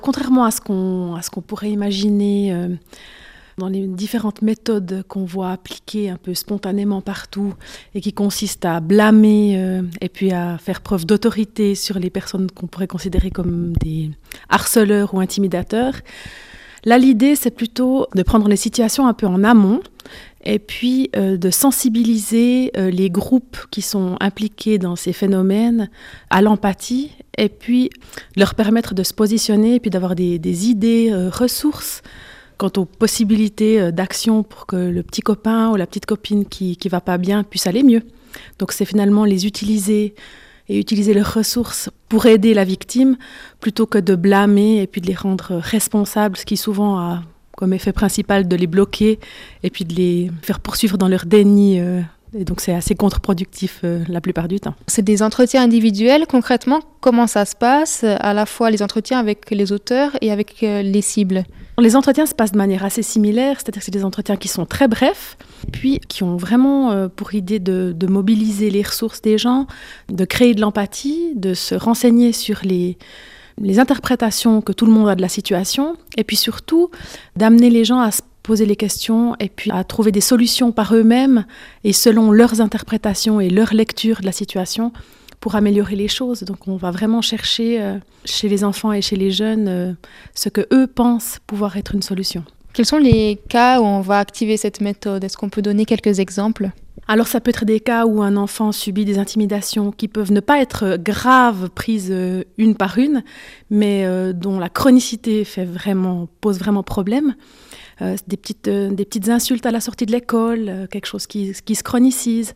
contrairement à ce qu'on pourrait imaginer dans les différentes méthodes qu'on voit appliquées un peu spontanément partout et qui consistent à blâmer et puis à faire preuve d'autorité sur les personnes qu'on pourrait considérer comme des harceleurs ou intimidateurs, là, l'idée, c'est plutôt de prendre les situations un peu en amont et puis de sensibiliser les groupes qui sont impliqués dans ces phénomènes à l'empathie et puis leur permettre de se positionner et puis d'avoir des idées, ressources quant aux possibilités d'action pour que le petit copain ou la petite copine qui va pas bien puisse aller mieux. Donc c'est finalement les utiliser et utiliser leurs ressources pour aider la victime plutôt que de blâmer et puis de les rendre responsables, ce qui souvent a comme effet principal de les bloquer et puis de les faire poursuivre dans leur déni. Et donc c'est assez contre-productif la plupart du temps. C'est des entretiens individuels. Concrètement, comment ça se passe, à la fois les entretiens avec les auteurs et avec les cibles ? Les entretiens se passent de manière assez similaire, c'est-à-dire que c'est des entretiens qui sont très brefs, puis qui ont vraiment pour idée de mobiliser les ressources des gens, de créer de l'empathie, de se renseigner sur les interprétations que tout le monde a de la situation, et puis surtout d'amener les gens à se poser les questions et puis à trouver des solutions par eux-mêmes et selon leurs interprétations et leur lecture de la situation pour améliorer les choses. Donc on va vraiment chercher chez les enfants et chez les jeunes ce que eux pensent pouvoir être une solution. Quels sont les cas où on va activer cette méthode ? Est-ce qu'on peut donner quelques exemples ? Alors ça peut être des cas où un enfant subit des intimidations qui peuvent ne pas être graves, prises une par une, mais dont la chronicité pose vraiment problème. Des petites insultes à la sortie de l'école, quelque chose qui se chronicise,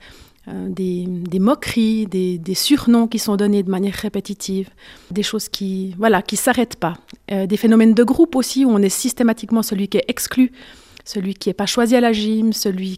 des moqueries, des surnoms qui sont donnés de manière répétitive, des choses qui s'arrêtent pas. Des phénomènes de groupe aussi, où on est systématiquement celui qui est exclu, celui qui n'est pas choisi à la gym, celui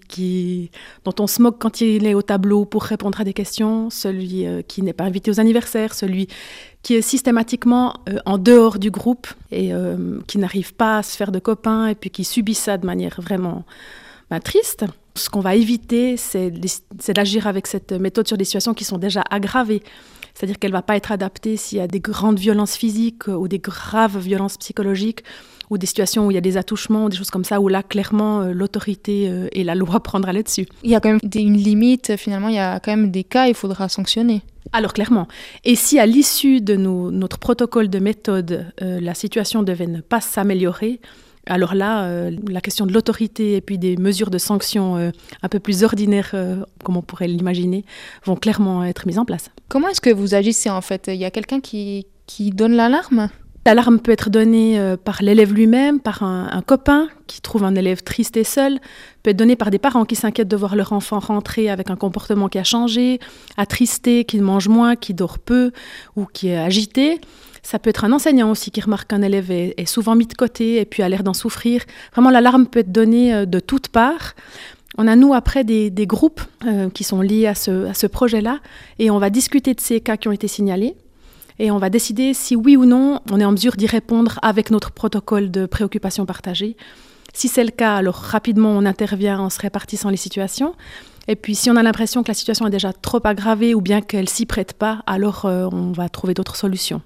dont on se moque quand il est au tableau pour répondre à des questions, celui qui n'est pas invité aux anniversaires, celui qui est systématiquement en dehors du groupe et qui n'arrive pas à se faire de copains et puis qui subit ça de manière vraiment triste. Ce qu'on va éviter, c'est d'agir avec cette méthode sur des situations qui sont déjà aggravées. C'est-à-dire qu'elle ne va pas être adaptée s'il y a des grandes violences physiques ou des graves violences psychologiques ou des situations où il y a des attouchements, des choses comme ça, où là, clairement, l'autorité et la loi prendra là-dessus. Il y a quand même une limite, finalement, il y a quand même des cas, il faudra sanctionner. Alors, clairement. Et si à l'issue de notre protocole de méthode, la situation devait ne pas s'améliorer, alors là, la question de l'autorité et puis des mesures de sanctions un peu plus ordinaires, comme on pourrait l'imaginer, vont clairement être mises en place. Comment est-ce que vous agissez en fait ? Il y a quelqu'un qui donne l'alarme ? L'alarme peut être donnée par l'élève lui-même, par un copain qui trouve un élève triste et seul, peut être donnée par des parents qui s'inquiètent de voir leur enfant rentrer avec un comportement qui a changé, attristé, qui mange moins, qui dort peu ou qui est agité. Ça peut être un enseignant aussi qui remarque qu'un élève est souvent mis de côté et puis a l'air d'en souffrir. Vraiment, l'alarme peut être donnée de toutes parts. On a, nous, après, des groupes qui sont liés à ce projet-là et on va discuter de ces cas qui ont été signalés. Et on va décider si oui ou non on est en mesure d'y répondre avec notre protocole de préoccupation partagée. Si c'est le cas, alors rapidement on intervient en se répartissant les situations. Et puis si on a l'impression que la situation est déjà trop aggravée ou bien qu'elle s'y prête pas, alors on va trouver d'autres solutions.